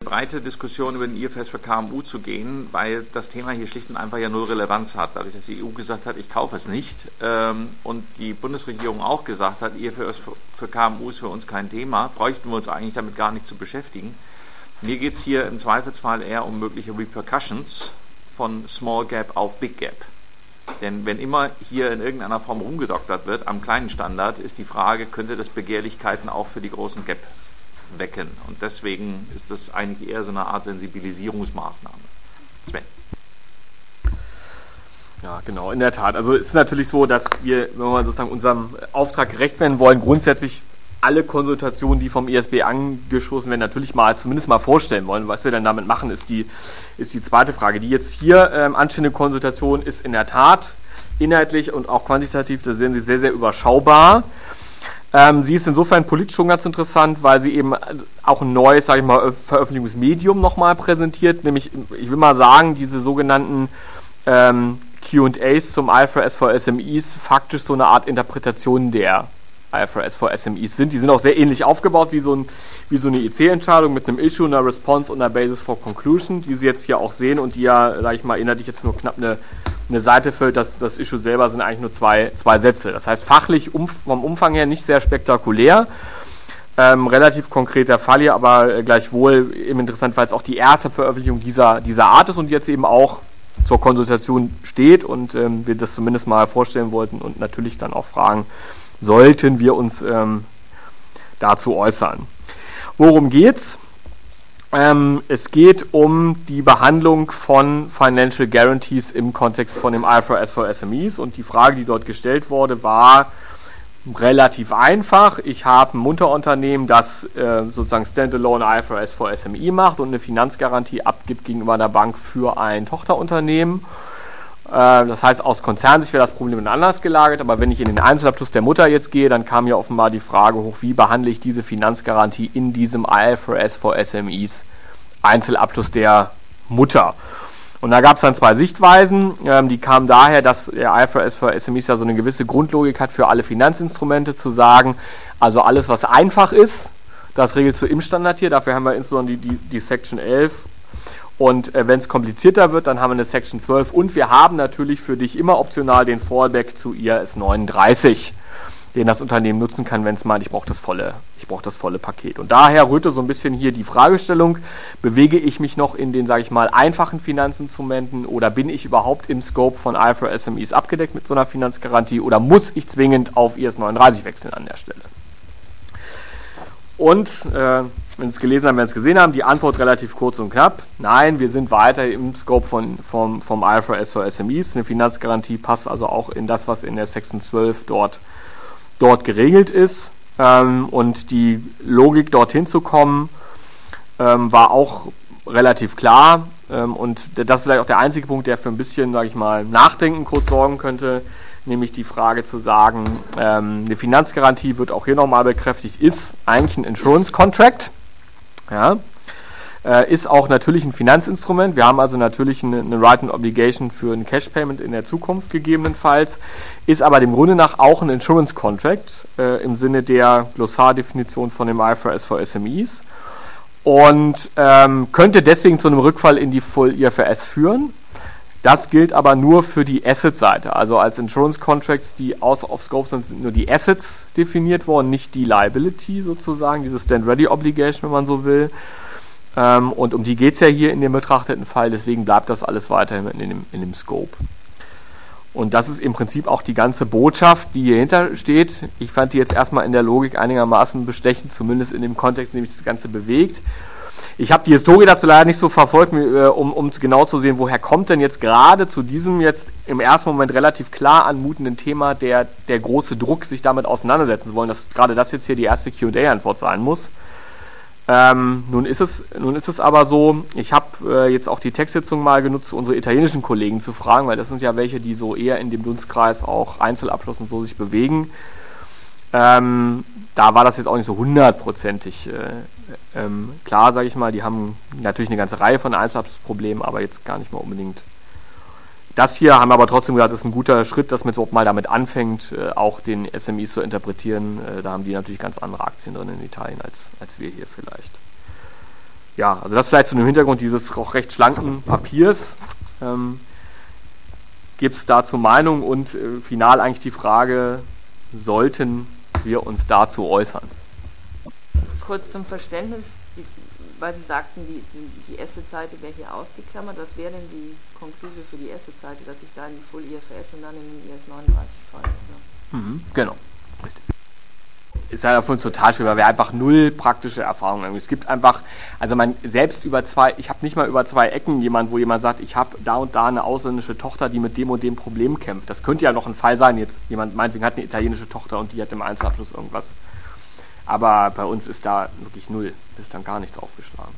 breite Diskussion über den IFRS für KMU zu gehen, weil das Thema hier schlicht und einfach ja null Relevanz hat. Dadurch, dass die EU gesagt hat, ich kaufe es nicht und die Bundesregierung auch gesagt hat, IFRS für KMU ist für uns kein Thema, bräuchten wir uns eigentlich damit gar nicht zu beschäftigen. Mir geht es hier im Zweifelsfall eher um mögliche Repercussions von Small Gap auf Big Gap. Denn wenn immer hier in irgendeiner Form rumgedoktert wird am kleinen Standard, ist die Frage, könnte das Begehrlichkeiten auch für die großen Gap wecken? Und deswegen ist das eigentlich eher so eine Art Sensibilisierungsmaßnahme. Sven. Ja, genau, in der Tat. Also es ist natürlich so, dass wir, wenn wir sozusagen unserem Auftrag gerecht werden wollen, grundsätzlich alle Konsultationen, die vom ISB angestoßen werden, natürlich zumindest mal vorstellen wollen. Was wir dann damit machen, ist die zweite Frage. Die jetzt hier anstehende Konsultation ist in der Tat inhaltlich und auch quantitativ, da sehen Sie, sehr, sehr überschaubar. Sie ist insofern politisch schon ganz interessant, weil sie eben auch ein neues, sage ich mal, Veröffentlichungsmedium nochmal präsentiert, nämlich, ich will mal sagen, diese sogenannten Q&As zum IFRS for SMEs faktisch so eine Art Interpretation der IFRS for SMEs sind. Die sind auch sehr ähnlich aufgebaut wie so eine IC-Entscheidung mit einem Issue, einer Response und einer Basis for Conclusion, die Sie jetzt hier auch sehen und die ja, sage ich mal, inhaltlich jetzt nur knapp eine Seite füllt. Das Issue selber sind eigentlich nur zwei Sätze. Das heißt, fachlich vom Umfang her nicht sehr spektakulär. Relativ konkreter Fall hier, aber gleichwohl eben interessant, weil es auch die erste Veröffentlichung dieser Art ist und jetzt eben auch zur Konsultation steht und wir das zumindest mal vorstellen wollten und natürlich dann auch fragen, sollten wir uns dazu äußern. Worum geht's? Es geht um die Behandlung von Financial Guarantees im Kontext von dem IFRS for SMEs und die Frage, die dort gestellt wurde, war relativ einfach. Ich habe ein Unterunternehmen, das sozusagen Standalone IFRS for SME macht und eine Finanzgarantie abgibt gegenüber der Bank für ein Tochterunternehmen. Das heißt, aus Konzernsicht wäre das Problem anders gelagert, aber wenn ich in den Einzelabschluss der Mutter jetzt gehe, dann kam ja offenbar die Frage hoch, wie behandle ich diese Finanzgarantie in diesem IFRS for SMEs Einzelabschluss der Mutter. Und da gab es dann zwei Sichtweisen, die kamen daher, dass der IFRS for SMEs ja so eine gewisse Grundlogik hat für alle Finanzinstrumente zu sagen, also alles, was einfach ist, das regelst du im Standard hier, dafür haben wir insbesondere die Section 11. Und wenn es komplizierter wird, dann haben wir eine Section 12 und wir haben natürlich für dich immer optional den Fallback zu IAS 39, den das Unternehmen nutzen kann, wenn es meint, ich brauche das volle Paket. Und daher rührte so ein bisschen hier die Fragestellung, bewege ich mich noch in den, sage ich mal, einfachen Finanzinstrumenten oder bin ich überhaupt im Scope von IFRS SMEs abgedeckt mit so einer Finanzgarantie oder muss ich zwingend auf IAS 39 wechseln an der Stelle? Und wenn Sie es gelesen haben, werden Sie es gesehen haben, die Antwort relativ kurz und knapp. Nein, wir sind weiter im Scope vom IFRS for SMEs. Eine Finanzgarantie passt also auch in das, was in der Section 12 dort geregelt ist. Und die Logik, dorthin zu kommen, war auch relativ klar. Und das ist vielleicht auch der einzige Punkt, der für ein bisschen, sage ich mal, Nachdenken kurz sorgen könnte. Nämlich die Frage zu sagen, eine Finanzgarantie wird auch hier nochmal bekräftigt, ist eigentlich ein Insurance Contract. Ja, ist auch natürlich ein Finanzinstrument. Wir haben also natürlich eine Right and Obligation für ein Cash Payment in der Zukunft gegebenenfalls, ist aber dem Grunde nach auch ein Insurance Contract im Sinne der Glossardefinition von dem IFRS for SMEs und könnte deswegen zu einem Rückfall in die Full IFRS führen. Das gilt aber nur für die Asset-Seite. Also als Insurance Contracts, die außer of Scope sind nur die Assets definiert worden, nicht die Liability sozusagen, diese Stand-Ready Obligation, wenn man so will. Und um die geht es ja hier in dem betrachteten Fall, deswegen bleibt das alles weiterhin in dem Scope. Und das ist im Prinzip auch die ganze Botschaft, die hier hinter steht. Ich fand die jetzt erstmal in der Logik einigermaßen bestechend, zumindest in dem Kontext, in dem sich das Ganze bewegt. Ich habe die Historie dazu leider nicht so verfolgt, um genau zu sehen, woher kommt denn jetzt gerade zu diesem jetzt im ersten Moment relativ klar anmutenden Thema der große Druck, sich damit auseinandersetzen zu wollen, dass gerade das jetzt hier die erste Q&A-Antwort sein muss. Nun ist es aber so, ich habe jetzt auch die Textsitzung mal genutzt, unsere italienischen Kollegen zu fragen, weil das sind ja welche, die so eher in dem Dunstkreis auch Einzelabschluss und so sich bewegen. Da war das jetzt auch nicht so hundertprozentig klar, sage ich mal. Die haben natürlich eine ganze Reihe von Einzelabschlussproblemen, aber jetzt gar nicht mal unbedingt das hier. Haben aber trotzdem gesagt, das ist ein guter Schritt, dass man jetzt mal damit anfängt, auch den SMEs zu interpretieren. Da haben die natürlich ganz andere Aktien drin in Italien als wir hier vielleicht. ja, also das vielleicht zu dem Hintergrund dieses auch recht schlanken Papiers. Gibt es dazu Meinung und final eigentlich die Frage, sollten wir uns dazu äußern? Kurz zum Verständnis, weil Sie sagten, die Asset-Seite wäre hier ausgeklammert. Was wäre denn die Konklusion für die Asset-Seite, dass ich da in die Full IFRS und dann in den IAS 39 falle? Genau, richtig. Ist ja für uns total schwer, weil wir einfach null praktische Erfahrung haben. Es gibt einfach, also ich habe nicht mal über 2 Ecken wo jemand sagt, ich habe da und da eine ausländische Tochter, die mit dem und dem Problem kämpft. Das könnte ja noch ein Fall sein, jetzt jemand meinetwegen hat eine italienische Tochter und die hat im Einzelabschluss irgendwas. Aber bei uns ist da wirklich null, ist dann gar nichts aufgeschlagen.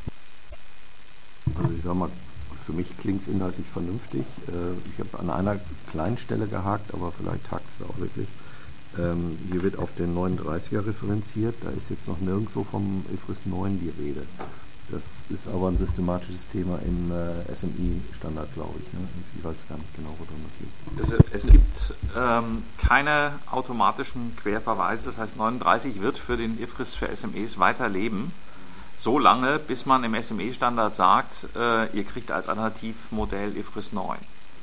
Also ich sag mal, für mich klingt es inhaltlich vernünftig. Ich habe an einer kleinen Stelle gehakt, aber vielleicht hakt es da auch wirklich. Hier wird auf den 39er referenziert, da ist jetzt noch nirgendwo vom IFRS 9 die Rede. Das ist aber ein systematisches Thema im SMI-Standard, glaube ich. Ne? Ich weiß gar nicht genau, woran das liegt. Es gibt keine automatischen Querverweise, das heißt 39 wird für den IFRS für SMEs weiterleben, so lange, bis man im SME-Standard sagt, ihr kriegt als Alternativmodell IFRS 9.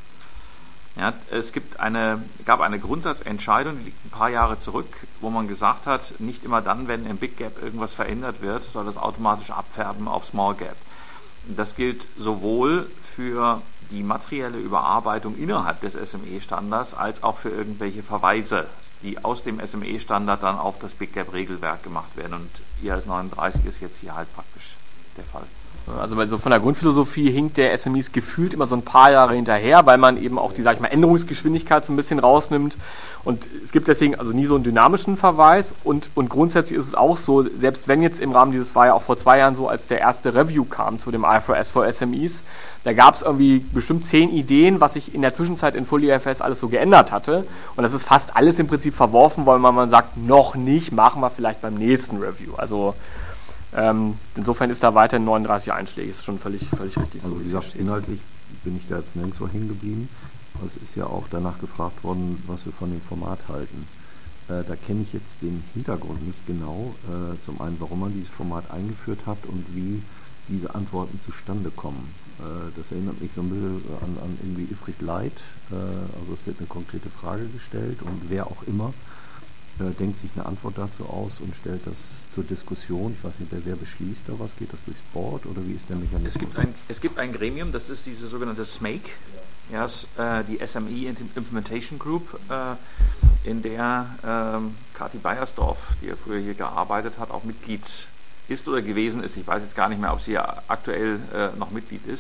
Ja, gab eine Grundsatzentscheidung, die liegt ein paar Jahre zurück, wo man gesagt hat, nicht immer dann, wenn im Big Gap irgendwas verändert wird, soll das automatisch abfärben auf Small Gap. Das gilt sowohl für die materielle Überarbeitung innerhalb des SME-Standards als auch für irgendwelche Verweise, die aus dem SME-Standard dann auf das Big Gap-Regelwerk gemacht werden. Und IAS 39 ist jetzt hier halt praktisch der Fall. Also so von der Grundphilosophie hinkt der SMIs gefühlt immer so ein paar Jahre hinterher, weil man eben auch die, sag ich mal, Änderungsgeschwindigkeit so ein bisschen rausnimmt. Und es gibt deswegen also nie so einen dynamischen Verweis. Und grundsätzlich ist es auch so, selbst wenn jetzt im Rahmen dieses, war ja auch vor 2 Jahren so, als der erste Review kam zu dem IFRS für SMEs, da gab es irgendwie bestimmt 10 Ideen, was sich in der Zwischenzeit in Full IFRS alles so geändert hatte. Und das ist fast alles im Prinzip verworfen, weil man sagt, noch nicht, machen wir vielleicht beim nächsten Review. Also insofern ist da weiterhin 39 Einschläge, ist schon völlig richtig so, wie es steht. Inhaltlich bin ich da jetzt nirgendwo hängen geblieben. Es ist ja auch danach gefragt worden, was wir von dem Format halten. Da kenne ich jetzt den Hintergrund nicht genau. Zum einen, warum man dieses Format eingeführt hat und wie diese Antworten zustande kommen. Das erinnert mich so ein bisschen an irgendwie IFRIC Light. Also es wird eine konkrete Frage gestellt und wer auch immer denkt sich eine Antwort dazu aus und stellt das zur Diskussion. Ich weiß nicht, wer beschließt da was? Geht das durchs Board oder wie ist der Mechanismus? Es gibt ein Gremium, das ist diese sogenannte SMAKE, ja, die SME Implementation Group, in der Kati Beiersdorf, die ja früher hier gearbeitet hat, auch Mitglied ist oder gewesen ist. Ich weiß jetzt gar nicht mehr, ob sie aktuell noch Mitglied ist.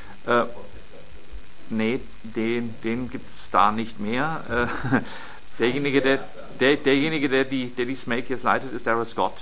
Nee, den gibt es da nicht mehr. Derjenige, der die SMAKE jetzt leitet, ist Darrell Scott.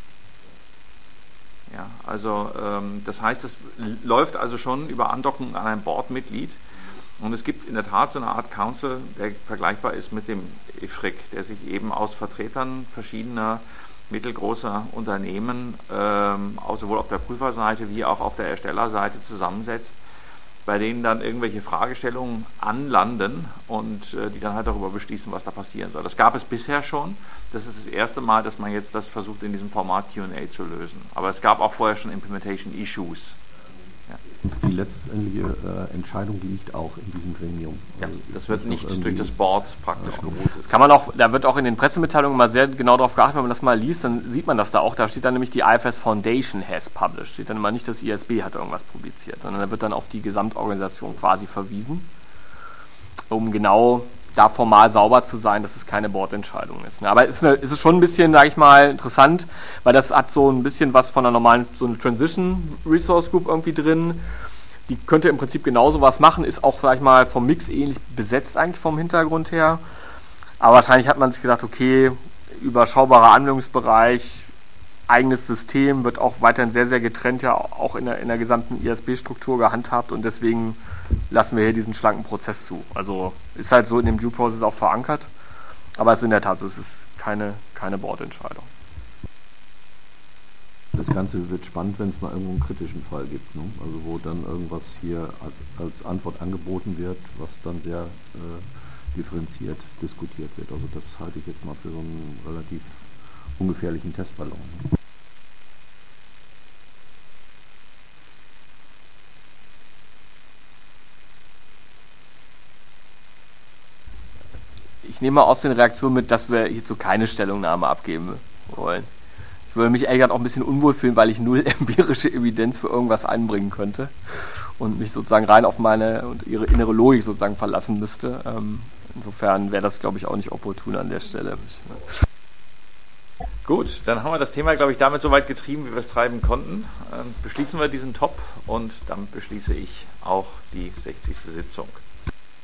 Ja, also das heißt, es läuft also schon über Andockung an ein Boardmitglied und es gibt in der Tat so eine Art Council, der vergleichbar ist mit dem IFRIC, der sich eben aus Vertretern verschiedener mittelgroßer Unternehmen sowohl auf der Prüferseite wie auch auf der Erstellerseite zusammensetzt, bei denen dann irgendwelche Fragestellungen anlanden und die dann halt darüber beschließen, was da passieren soll. Das gab es bisher schon. Das ist das erste Mal, dass man jetzt das versucht, in diesem Format Q&A zu lösen. Aber es gab auch vorher schon Implementation Issues. Ja. Und die letztendliche Entscheidung liegt auch in diesem Gremium. Ja, also das wird nicht durch das Board praktisch geroutet. Kann man auch, da wird auch in den Pressemitteilungen mal sehr genau darauf geachtet, wenn man das mal liest, dann sieht man das da auch. Da steht dann nämlich, die IFRS Foundation has published. Steht dann immer nicht, das ISB hat irgendwas publiziert, sondern da wird dann auf die Gesamtorganisation quasi verwiesen, um genau da formal sauber zu sein, dass es keine Boardentscheidung ist. Aber es ist schon ein bisschen, sage ich mal, interessant, weil das hat so ein bisschen was von einer normalen, so eine Transition Resource Group irgendwie drin. Die könnte im Prinzip genauso was machen, ist auch, sag ich mal, vom Mix ähnlich besetzt eigentlich vom Hintergrund her. Aber wahrscheinlich hat man sich gedacht, okay, überschaubarer Anwendungsbereich, eigenes System, wird auch weiterhin sehr, sehr getrennt ja auch in der gesamten ISB-Struktur gehandhabt und deswegen lassen wir hier diesen schlanken Prozess zu. Also ist halt so in dem Due Process auch verankert, aber es ist in der Tat so, es ist keine Boardentscheidung. Das Ganze wird spannend, wenn es mal irgendwo einen kritischen Fall gibt, ne? Also wo dann irgendwas hier als Antwort angeboten wird, was dann sehr differenziert diskutiert wird. Also das halte ich jetzt mal für so einen relativ ungefährlichen Testballon. Ich nehme aus den Reaktionen mit, dass wir hierzu keine Stellungnahme abgeben wollen. Ich würde mich ehrlich gesagt auch ein bisschen unwohl fühlen, weil ich null empirische Evidenz für irgendwas einbringen könnte und mich sozusagen rein auf meine und ihre innere Logik sozusagen verlassen müsste. Insofern wäre das, glaube ich, auch nicht opportun an der Stelle. Gut, dann haben wir das Thema, glaube ich, damit so weit getrieben, wie wir es treiben konnten. Beschließen wir diesen Top und dann beschließe ich auch die 60. Sitzung.